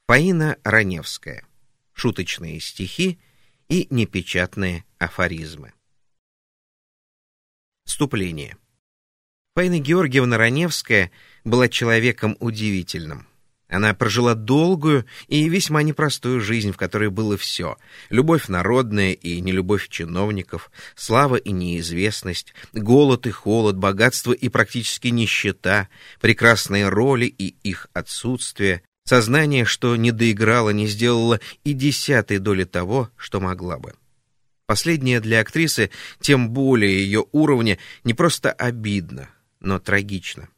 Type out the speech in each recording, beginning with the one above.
Фаина Раневская. Шуточные стихи и непечатные афоризмы. Вступление. Фаина Георгиевна Раневская была человеком удивительным. Она прожила долгую и весьма непростую жизнь, в которой было все: любовь народная и нелюбовь чиновников, слава и неизвестность, голод и холод, богатство и практически нищета, прекрасные роли и их отсутствие, сознание, что не доиграла, не сделала и десятой доли того, что могла бы. Последнее для актрисы, тем более ее уровня, не просто обидно, но трагично.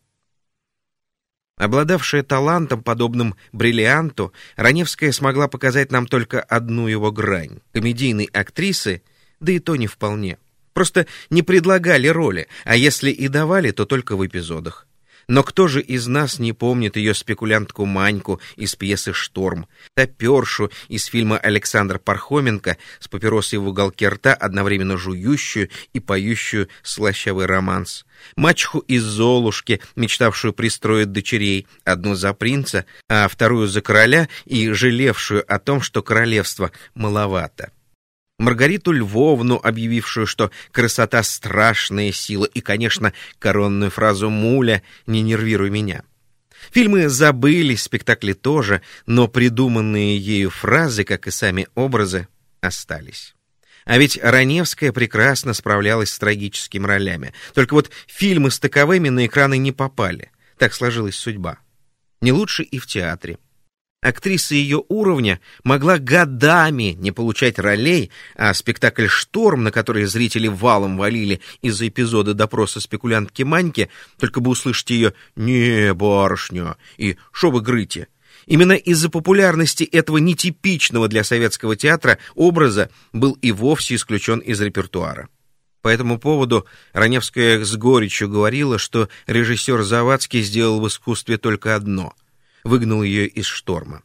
Обладавшая талантом, подобным бриллианту, Раневская смогла показать нам только одну его грань. Комедийной актрисы, да и то не вполне. Просто не предлагали роли, а если и давали, то только в эпизодах. Но кто же из нас не помнит ее спекулянтку Маньку из пьесы «Шторм», топершу из фильма Александра Пархоменко с папиросой в уголке рта, одновременно жующую и поющую слащавый романс, мачеху из «Золушки», мечтавшую пристроить дочерей, одну за принца, а вторую за короля и жалевшую о том, что королевства маловато. Маргариту Львовну, объявившую, что красота — страшная сила, и, конечно, коронную фразу Муля «Не нервируй меня». Фильмы забылись, спектакли тоже, но придуманные ею фразы, как и сами образы, остались. А ведь Раневская прекрасно справлялась с трагическими ролями. Только вот фильмы с таковыми на экраны не попали. Так сложилась судьба. Не лучше и в театре. Актриса ее уровня могла годами не получать ролей, а спектакль «Шторм», на который зрители валом валили из-за эпизода допроса спекулянтки Маньки, только бы услышать ее «Не, барышня» и «Шо вы грыте?». Именно из-за популярности этого нетипичного для советского театра образа был и вовсе исключен из репертуара. По этому поводу Раневская с горечью говорила, что режиссер Завадский сделал в искусстве только одно — выгнал ее из «Шторма».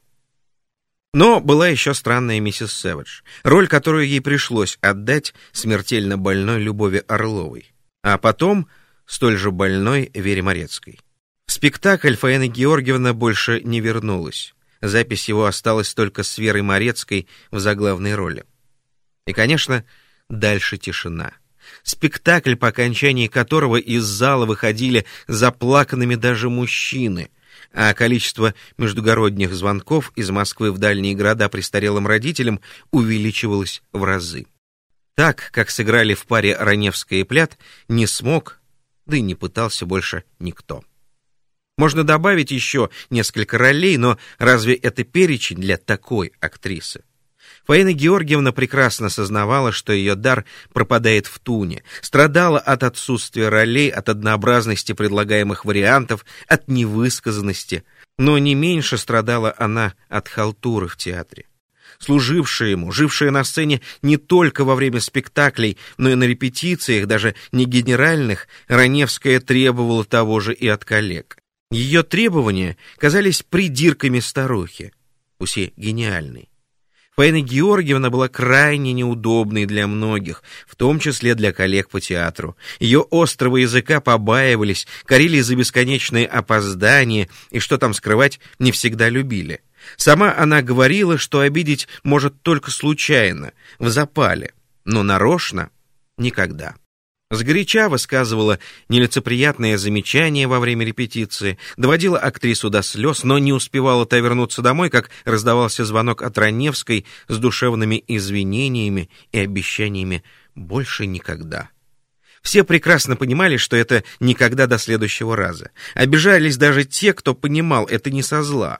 Но была еще странная миссис Сэвидж, роль, которую ей пришлось отдать смертельно больной Любови Орловой, а потом столь же больной Вере Морецкой. В спектакль Фаина Георгиевна больше не вернулась. Запись его осталась только с Верой Морецкой в заглавной роли. И, конечно, дальше тишина. Спектакль, по окончании которого из зала выходили заплаканными даже мужчины, а количество междугородних звонков из Москвы в дальние города престарелым родителям увеличивалось в разы. Так, как сыграли в паре Раневская и Плят, не смог, да и не пытался больше никто. Можно добавить еще несколько ролей, но разве это перечень для такой актрисы? Фаина Георгиевна прекрасно сознавала, что ее дар пропадает в туне, страдала от отсутствия ролей, от однообразности предлагаемых вариантов, от невысказанности, но не меньше страдала она от халтуры в театре. Служившая ему, жившая на сцене не только во время спектаклей, но и на репетициях, даже не генеральных, Раневская требовала того же и от коллег. Ее требования казались придирками старухи, пусть гениальной. Фаина Георгиевна была крайне неудобной для многих, в том числе для коллег по театру. Ее острого языка побаивались, корили за бесконечные опоздания и, что там скрывать, не всегда любили. Сама она говорила, что обидеть может только случайно, в запале, но нарочно — никогда. Сгоряча высказывала нелицеприятные замечания во время репетиции, доводила актрису до слез, но не успевала та вернуться домой, как раздавался звонок от Раневской с душевными извинениями и обещаниями больше никогда. Все прекрасно понимали, что это никогда до следующего раза. Обижались даже те, кто понимал, это не со зла.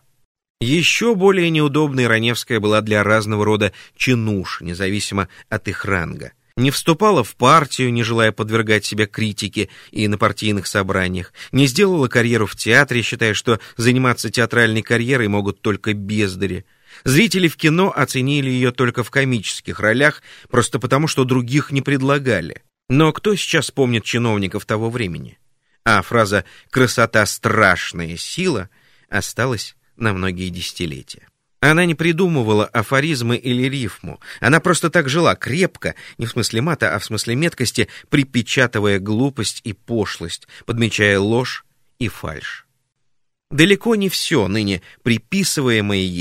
Еще более неудобной Раневская была для разного рода чинуш, независимо от их ранга. Не вступала в партию, не желая подвергать себя критике и на партийных собраниях, не сделала карьеру в театре, считая, что заниматься театральной карьерой могут только бездари. Зрители в кино оценили ее только в комических ролях, просто потому, что других не предлагали. Но кто сейчас помнит чиновников того времени? А фраза «красота — страшная сила» осталась на многие десятилетия. Она не придумывала афоризмы или рифму. Она просто так жила, крепко, не в смысле мата, а в смысле меткости, припечатывая глупость и пошлость, подмечая ложь и фальшь. Далеко не все, ныне приписываемое ей,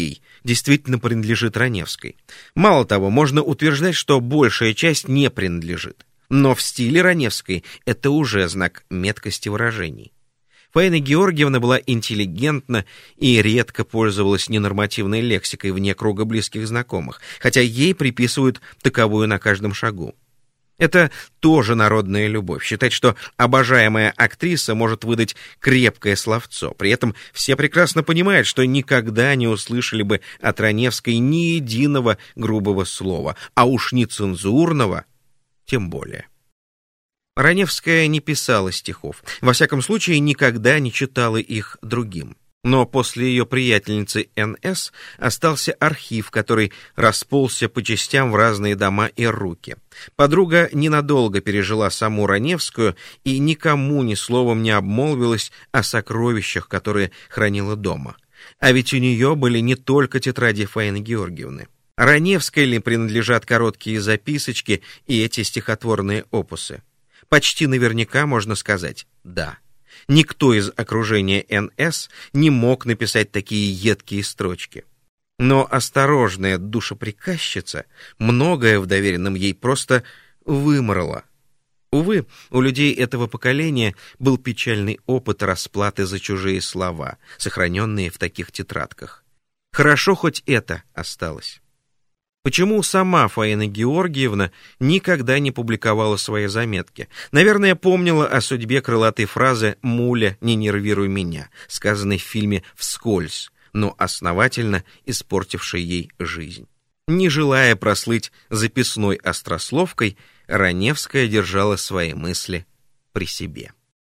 действительно принадлежит Раневской. Мало того, можно утверждать, что большая часть не принадлежит. Но в стиле Раневской это уже знак меткости выражений. Фаина Георгиевна была интеллигентна и редко пользовалась ненормативной лексикой вне круга близких знакомых, хотя ей приписывают таковую на каждом шагу. Это тоже народная любовь. Считать, что обожаемая актриса может выдать крепкое словцо. При этом все прекрасно понимают, что никогда не услышали бы от Раневской ни единого грубого слова, а уж нецензурного тем более. Раневская не писала стихов, во всяком случае никогда не читала их другим. Но после ее приятельницы Н.С. остался архив, который расползся по частям в разные дома и руки. Подруга ненадолго пережила саму Раневскую и никому ни словом не обмолвилась о сокровищах, которые хранила дома. А ведь у нее были не только тетради Фаины Георгиевны. Раневской ли принадлежат короткие записочки и эти стихотворные опусы? Почти наверняка можно сказать «да». Никто из окружения Н.С. не мог написать такие едкие строчки. Но осторожная душеприказчица многое в доверенном ей просто вымрала. Увы, у людей этого поколения был печальный опыт расплаты за чужие слова, сохраненные в таких тетрадках. Хорошо хоть это осталось. Почему сама Фаина Георгиевна никогда не публиковала свои заметки? Наверное, помнила о судьбе крылатой фразы «Муля, не нервируй меня», сказанной в фильме «Вскользь», но основательно испортившей ей жизнь. Не желая прослыть записной острословкой, Раневская держала свои мысли при себе.